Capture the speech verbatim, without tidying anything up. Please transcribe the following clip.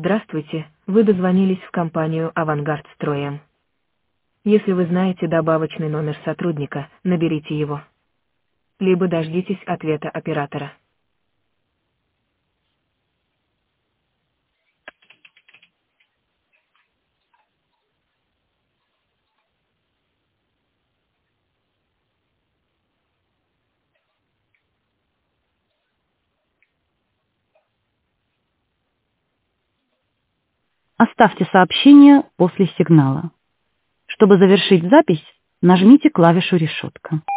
Здравствуйте, вы дозвонились в компанию «Авангард Строем». Если вы знаете добавочный номер сотрудника, наберите его. Либо дождитесь ответа оператора. Оставьте сообщение после сигнала. Чтобы завершить запись, нажмите клавишу «Решетка».